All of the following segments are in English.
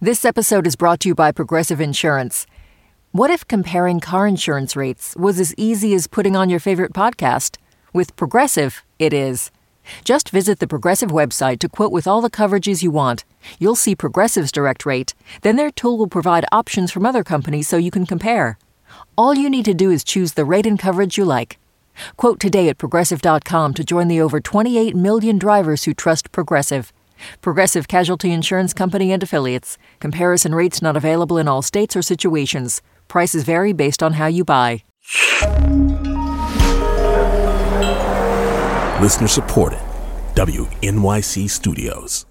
This episode is brought to you by Progressive Insurance. What if comparing car insurance rates was as easy as putting on your favorite podcast? With Progressive, it is. Just visit the Progressive website to quote with all the coverages you want. You'll see Progressive's direct rate. Then their tool will provide options from other companies so you can compare. All you need to do is choose the rate and coverage you like. Quote today at Progressive.com to join the over 28 million drivers who trust Progressive. Progressive Casualty Insurance Company and Affiliates. Comparison rates not available in all states or situations. Prices vary based on how you buy. Listener supported. WNYC Studios.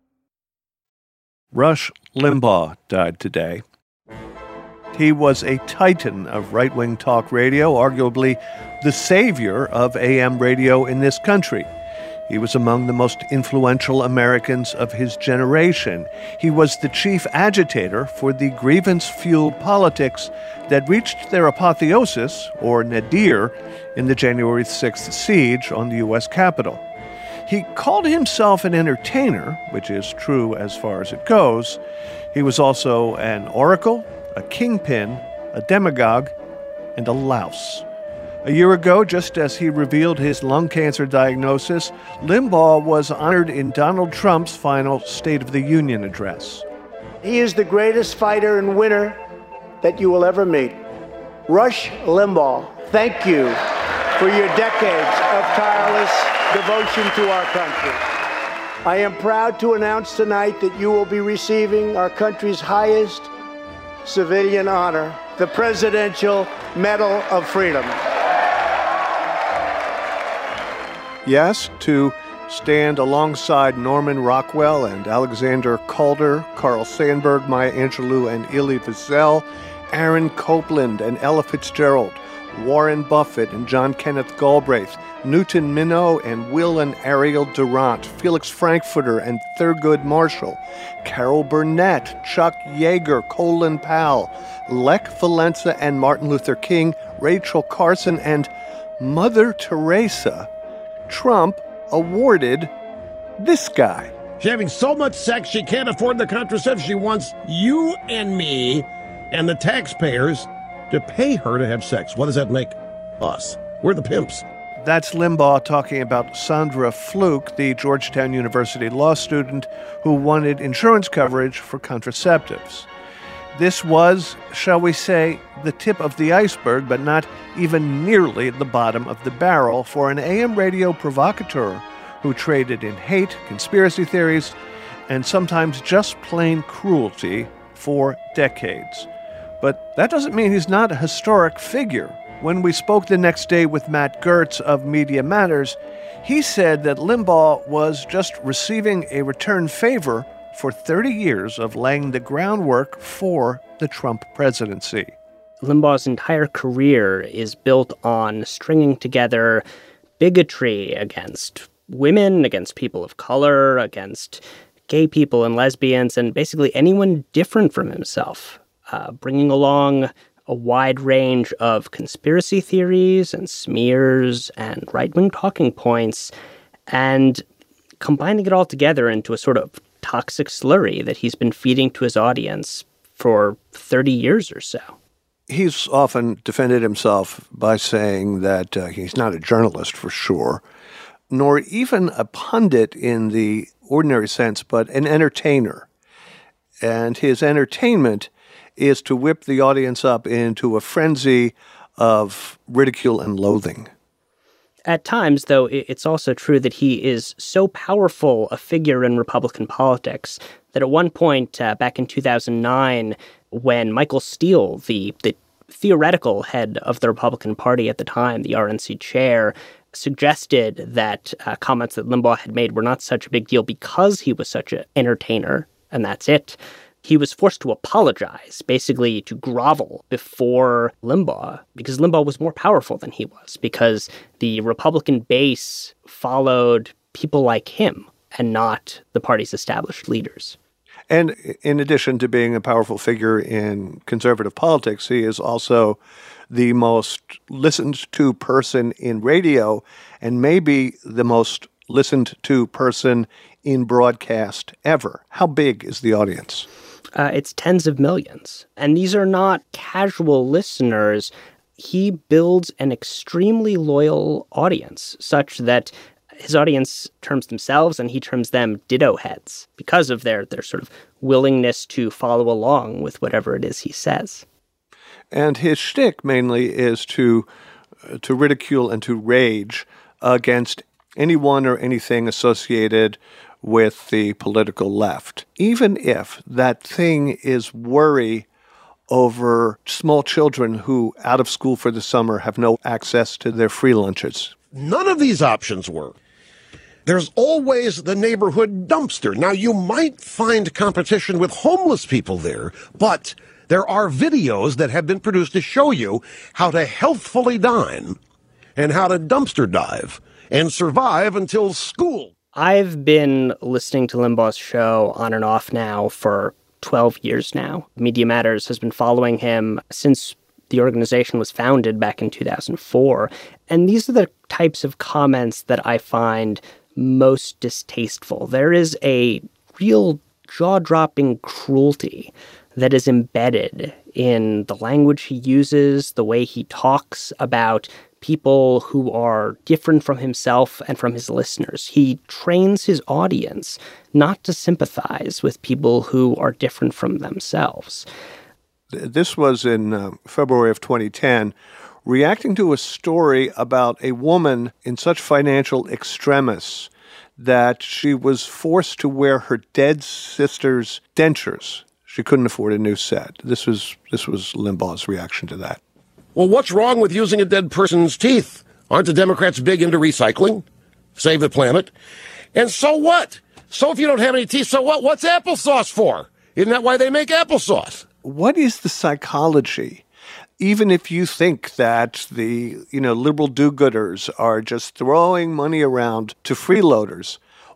Rush Limbaugh died today. He was a titan of right-wing talk radio, arguably the savior of AM radio in this country. He was among the most influential Americans of his generation. He was the chief agitator for the grievance-fueled politics that reached their apotheosis, or nadir, in the January 6th siege on the U.S. Capitol. He called himself an entertainer, which is true as far as it goes. He was also an oracle, a kingpin, a demagogue, and a louse. A year ago, just as he revealed his lung cancer diagnosis, Limbaugh was honored in Donald Trump's final State of the Union address. He is the greatest fighter and winner that you will ever meet. Rush Limbaugh, thank you for your decades of tireless devotion to our country. I am proud to announce tonight that you will be receiving our country's highest civilian honor, the Presidential Medal of Freedom. Yes, to stand alongside Norman Rockwell and Alexander Calder, Carl Sandburg, Maya Angelou and Elie Wiesel, Aaron Copland and Ella Fitzgerald, Warren Buffett and John Kenneth Galbraith, Newton Minow and Will and Ariel Durant, Felix Frankfurter and Thurgood Marshall, Carol Burnett, Chuck Yeager, Colin Powell, Lech Walesa and Martin Luther King, Rachel Carson and Mother Teresa, Trump awarded this guy. She's having so much sex she can't afford the contraception. She wants you and me and the taxpayers to pay her to have sex. What does that make us? We're the pimps. That's Limbaugh talking about Sandra Fluke, the Georgetown University law student who wanted insurance coverage for contraceptives. This was, shall we say, the tip of the iceberg, but not even nearly the bottom of the barrel for an AM radio provocateur who traded in hate, conspiracy theories, and sometimes just plain cruelty for decades. But that doesn't mean he's not a historic figure. When we spoke the next day with Matt Gertz of Media Matters, he said that Limbaugh was just receiving a return favor for 30 years of laying the groundwork for the Trump presidency. Limbaugh's entire career is built on stringing together bigotry against women, against people of color, against gay people and lesbians, and basically anyone different from himself, bringing along a wide range of conspiracy theories and smears and right-wing talking points, and combining it all together into a sort of toxic slurry that he's been feeding to his audience for 30 years or so. He's often defended himself by saying that he's not a journalist for sure, nor even a pundit in the ordinary sense, but an entertainer. And his entertainment is to whip the audience up into a frenzy of ridicule and loathing. At times, though, it's also true that he is so powerful a figure in Republican politics that at one point back in 2009, when Michael Steele, the theoretical head of the Republican Party at the time, the RNC chair, suggested that comments that Limbaugh had made were not such a big deal because he was such an entertainer, and that's it. He was forced to apologize, basically to grovel before Limbaugh, because Limbaugh was more powerful than he was, because the Republican base followed people like him and not the party's established leaders. And in addition to being a powerful figure in conservative politics, he is also the most listened to person in radio and maybe the most listened to person in broadcast ever. How big is the audience? It's tens of millions. And these are not casual listeners. He builds an extremely loyal audience, such that his audience terms themselves and he terms them ditto heads because of their sort of willingness to follow along with whatever it is he says. And his shtick mainly is to ridicule and to rage against anyone or anything associated with the political left, even if that thing is worry over small children who, out of school for the summer, have no access to their free lunches. None of these options work. There's always the neighborhood dumpster. Now, you might find competition with homeless people there, but there are videos that have been produced to show you how to healthfully dine and how to dumpster dive and survive until school. I've been listening to Limbaugh's show on and off now for 12 years now. Media Matters has been following him since the organization was founded back in 2004. And these are the types of comments that I find most distasteful. There is a real jaw-dropping cruelty that is embedded in the language he uses, the way he talks about people who are different from himself and from his listeners. He trains his audience not to sympathize with people who are different from themselves. This was in February of 2010, reacting to a story about a woman in such financial extremis that she was forced to wear her dead sister's dentures. She couldn't afford a new set. This was Limbaugh's reaction to that. Well, what's wrong with using a dead person's teeth? Aren't the Democrats big into recycling? Save the planet. And so what? So if you don't have any teeth, so what? What's applesauce for? Isn't that why they make applesauce? What is the psychology? Even if you think that the, liberal do-gooders are just throwing money around to freeloaders,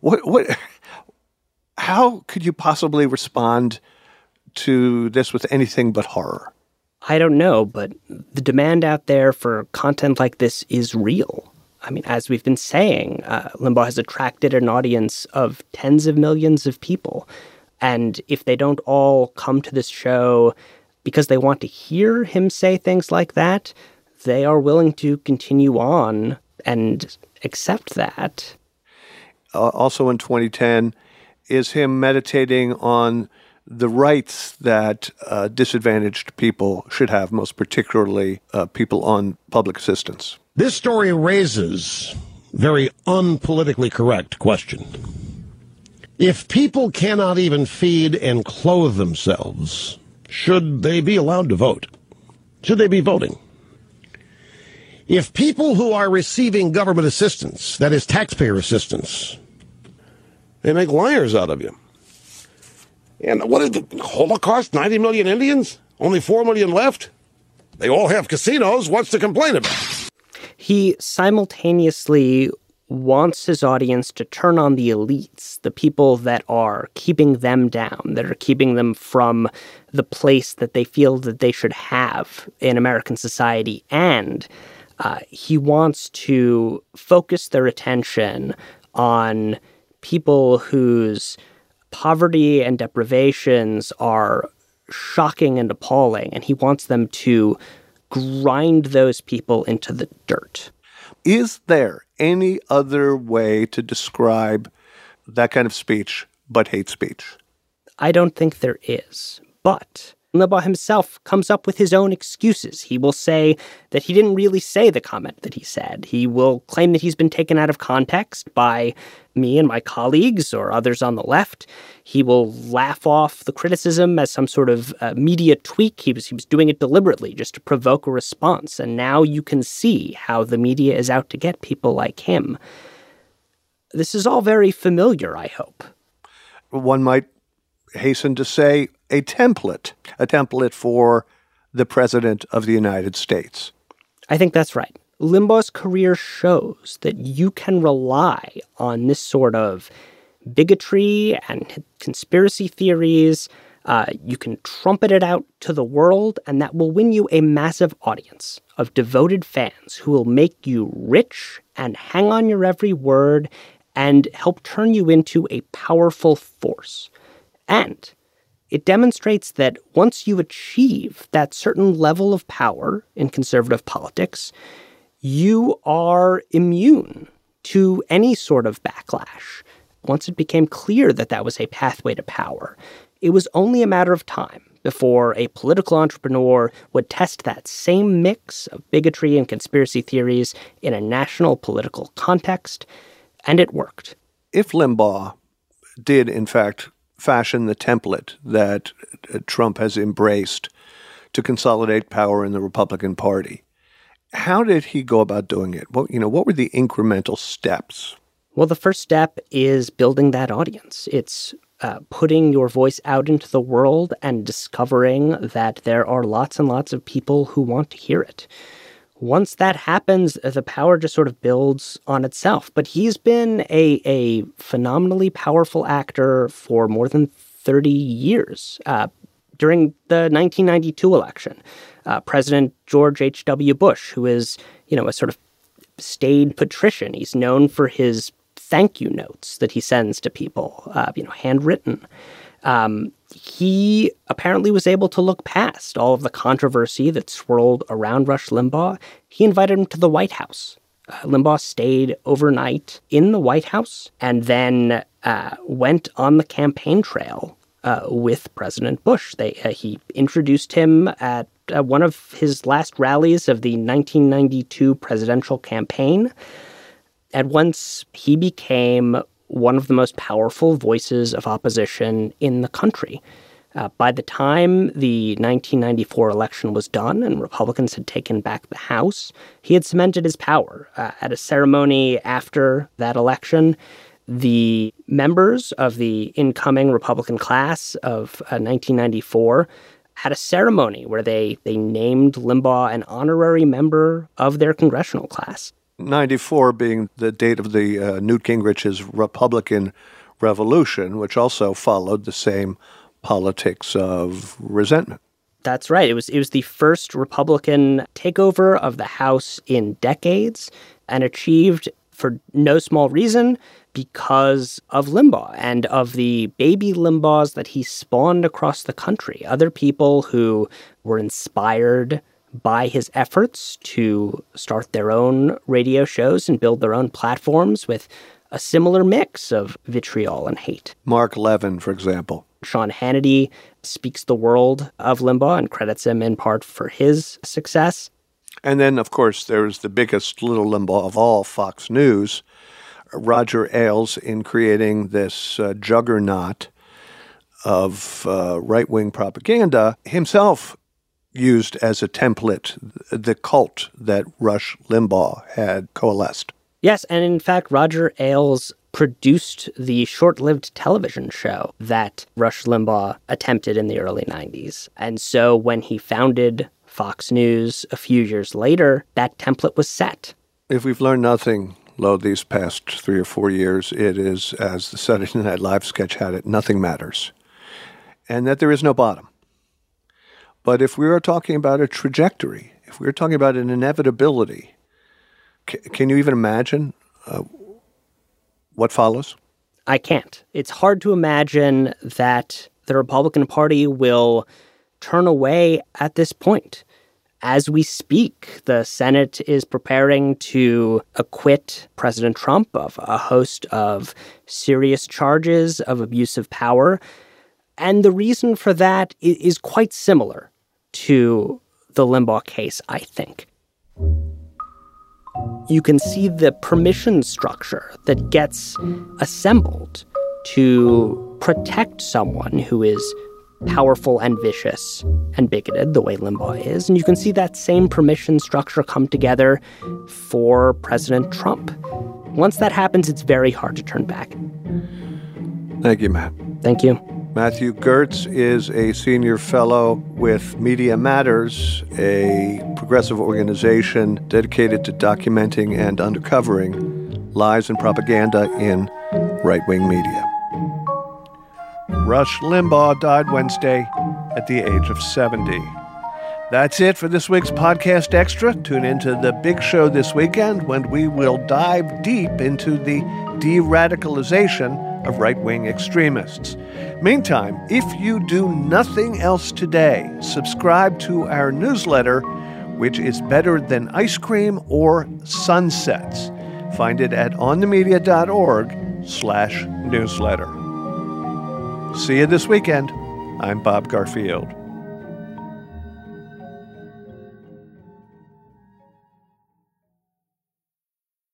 how could you possibly respond to this with anything but horror? I don't know, but the demand out there for content like this is real. I mean, as we've been saying, Limbaugh has attracted an audience of tens of millions of people. And if they don't all come to this show because they want to hear him say things like that, they are willing to continue on and accept that. Also in 2010 is him meditating on the rights that disadvantaged people should have, most particularly people on public assistance. This story raises a very unpolitically correct question. If people cannot even feed and clothe themselves, should they be allowed to vote? Should they be voting? If people who are receiving government assistance, that is taxpayer assistance, they make liars out of you. And what is the Holocaust? 90 million Indians? Only 4 million left? They all have casinos. What's to complain about? He simultaneously wants his audience to turn on the elites, the people that are keeping them down, that are keeping them from the place that they feel that they should have in American society. And he wants to focus their attention on people whose poverty and deprivations are shocking and appalling, and he wants them to grind those people into the dirt. Is there any other way to describe that kind of speech but hate speech? I don't think there is, but Limbaugh himself comes up with his own excuses. He will say that he didn't really say the comment that he said. He will claim that he's been taken out of context by me and my colleagues or others on the left. He will laugh off the criticism as some sort of media tweak. He was doing it deliberately just to provoke a response. And now you can see how the media is out to get people like him. This is all very familiar, I hope. One might hasten to say a template for the President of the United States. I think that's right. Limbaugh's career shows that you can rely on this sort of bigotry and conspiracy theories. You can trumpet it out to the world, and that will win you a massive audience of devoted fans who will make you rich and hang on your every word and help turn you into a powerful force. And it demonstrates that once you achieve that certain level of power in conservative politics, you are immune to any sort of backlash. Once it became clear that that was a pathway to power, it was only a matter of time before a political entrepreneur would test that same mix of bigotry and conspiracy theories in a national political context, and it worked. If Limbaugh did, in fact, fashion the template that Trump has embraced to consolidate power in the Republican Party, how did he go about doing it? What were the incremental steps? Well, the first step is building that audience. It's putting your voice out into the world and discovering that there are lots and lots of people who want to hear it. Once that happens, the power just sort of builds on itself. But he's been a phenomenally powerful actor for more than 30 years. During the 1992 election, President George H.W. Bush, who is, a sort of staid patrician, he's known for his thank you notes that he sends to people, handwritten. He apparently was able to look past all of the controversy that swirled around Rush Limbaugh. He invited him to the White House. Limbaugh stayed overnight in the White House and then went on the campaign trail with President Bush. He introduced him at one of his last rallies of the 1992 presidential campaign. At once, he became one of the most powerful voices of opposition in the country. By the time the 1994 election was done and Republicans had taken back the House, he had cemented his power. At a ceremony after that election, the members of the incoming Republican class of 1994 had a ceremony where they named Limbaugh an honorary member of their congressional class. 94 being the date of the Newt Gingrich's Republican Revolution, which also followed the same politics of resentment. That's right. It was the first Republican takeover of the House in decades, and achieved for no small reason because of Limbaugh and of the baby Limbaughs that he spawned across the country. Other people who were inspired by his efforts to start their own radio shows and build their own platforms with a similar mix of vitriol and hate. Mark Levin, for example. Sean Hannity speaks the world of Limbaugh and credits him in part for his success. And then, of course, there's the biggest little Limbaugh of all, Fox News, Roger Ailes, in creating this juggernaut of right-wing propaganda, himself used as a template the cult that Rush Limbaugh had coalesced. Yes, and in fact, Roger Ailes produced the short-lived television show that Rush Limbaugh attempted in the early 90s. And so when he founded Fox News a few years later, that template was set. If we've learned nothing, Lo, these past 3 or 4 years, it is, as the Saturday Night Live sketch had it, nothing matters. And that there is no bottom. But if we are talking about a trajectory, if we're talking about an inevitability, can you even imagine what follows? I can't. It's hard to imagine that the Republican Party will turn away at this point. As we speak, the Senate is preparing to acquit President Trump of a host of serious charges of abuse of power. And the reason for that is quite similar to the Limbaugh case, I think. You can see the permission structure that gets assembled to protect someone who is powerful and vicious and bigoted the way Limbaugh is. And you can see that same permission structure come together for President Trump. Once that happens, it's very hard to turn back. Thank you, Matt. Thank you. Matthew Gertz is a senior fellow with Media Matters, a progressive organization dedicated to documenting and uncovering lies and propaganda in right-wing media. Rush Limbaugh died Wednesday at the age of 70. That's it for this week's Podcast Extra. Tune into the big show this weekend when we will dive deep into the de-radicalization of right-wing extremists. Meantime, if you do nothing else today, subscribe to our newsletter, which is better than ice cream or sunsets. Find it at onthemedia.org/newsletter. See you this weekend. I'm Bob Garfield.